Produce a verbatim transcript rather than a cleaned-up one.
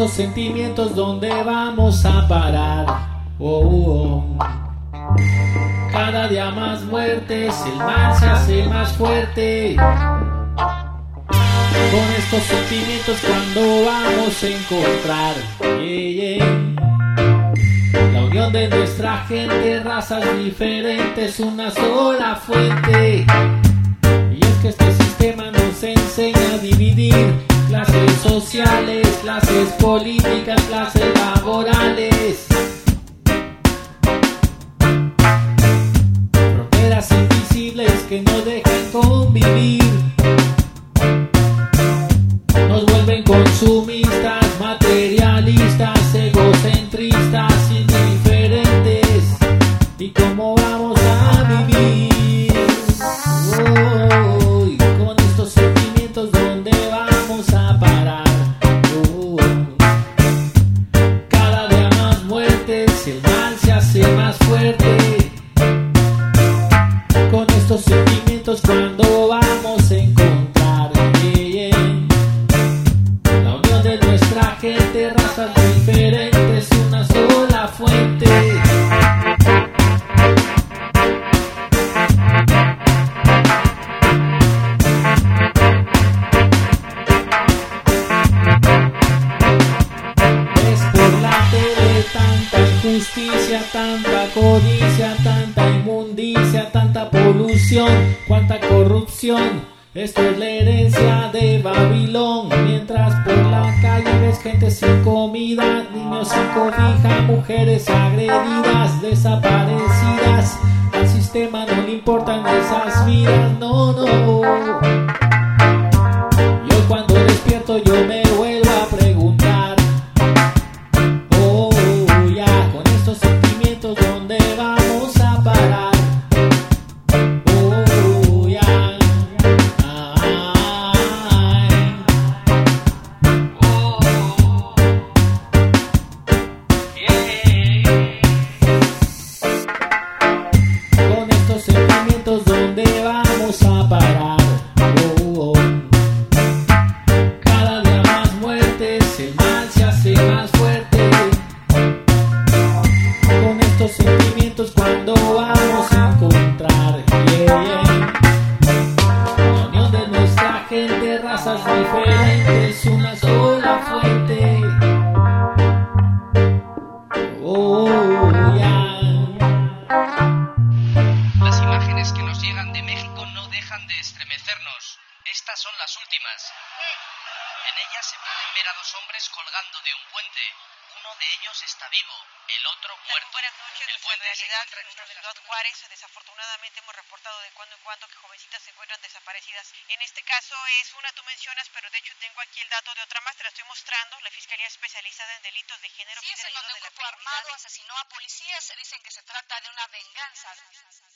estos sentimientos, ¿dónde vamos a parar? Oh, oh. Cada día más muertes, el mal se hace más fuerte. Con estos sentimientos, ¿cuándo vamos a encontrar? Yeah, yeah. La unión de nuestra gente, razas diferentes, una sola fuente. Y es que este sistema nos enseña a dividir clases sociales, clases políticas, clases laborales. Fronteras invisibles que no dejan convivir. Nos vuelven consumistas, materialistas, egocentristas, indiferentes. ¿Y cómo vamos a vivir? Oh, y con estos sentimientos, ¿dónde vamos a parar? Oh, cada día más muertes, el mal se hace más fuerte. Con estos sentimientos, ¿cuándo vamos a encontrar? Yeah, yeah. La unión de nuestra gente, razas diferentes, una sola fuente. Es por la tele tanta injusticia, tanta codicia, tanta inmundicia, tanta polución, cuánta corrupción. Esto es la herencia de Babilón. Mientras por la calle ves gente sin comida, niños sin cobija, mujeres agredidas, desaparecidas. Al sistema no le importan esas vidas, no, no. Yo cuando despierto yo me vuelvo a preguntar. Oh, ya, con estos sentimientos, ¿dónde vamos a parar? Oh, ya. Con estos sentimientos, ¿dónde vamos a parar? Oh, oh. Cada día más muertes, el mal se hace más fuerte. Con estos sentimientos, ¿cuándo vamos a encontrar? Yeah, yeah. La unión de nuestra gente, razas diferentes, una sola fuente. Oh, yeah. Las imágenes que nos llegan de México no dejan de estremecernos. Estas son las últimas. En ellas se pueden ver a dos hombres colgando de un puente. Uno de ellos está vivo, el otro muerto. Buenas noches. El En puente se realidad, encuentra en en nuestras Ciudad Juárez, desafortunadamente hemos reportado de cuando en cuando que jovencitas se encuentran desaparecidas. En este caso es una, tú mencionas, pero de hecho tengo aquí el dato de otra más, te la estoy mostrando. La Fiscalía Especializada en Delitos de Género. Si es en donde un grupo armado asesinó a policías, dicen que se trata de una venganza.